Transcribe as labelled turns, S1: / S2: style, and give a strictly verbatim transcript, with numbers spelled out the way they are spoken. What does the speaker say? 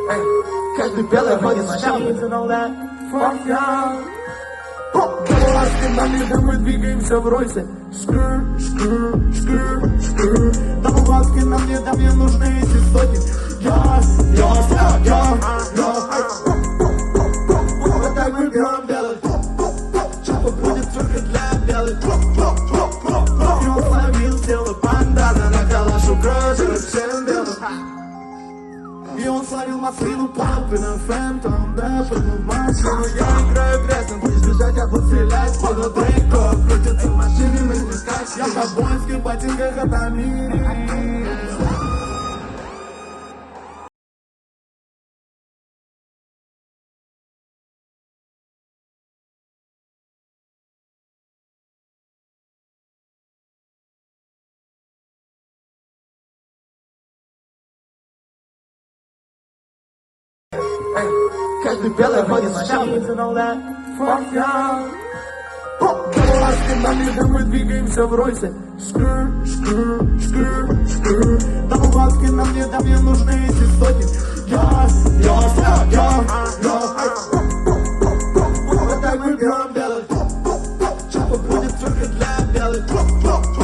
S1: Эй, каждый белый ходит на шаг. Ласки нами, да мы двигаемся в ройсе. Скр, скр, скр, скр. Да ласки нам не, да мне нужны эти сотни. Я, я, я, я, я. Вот так мы берем белый. Чапа будет только для белых. И он словил тело бандана на калашу кружит всем белым. И он словил машину папы на фэнтом. Да, прыгнул в машину. Я играю грязным, будешь бежать, я буду стрелять. Подло Дрейко, крутится в машине, мы не скачем. Я в ковбойских ботинках от Амири. Эй, каждый белый ходит на шаг. Ласки нами, да мы двигаемся в ройсе. Скр, скр, скр, скр. Да ласки нам не, да мне нужны эти сотни. Я, я, я, я.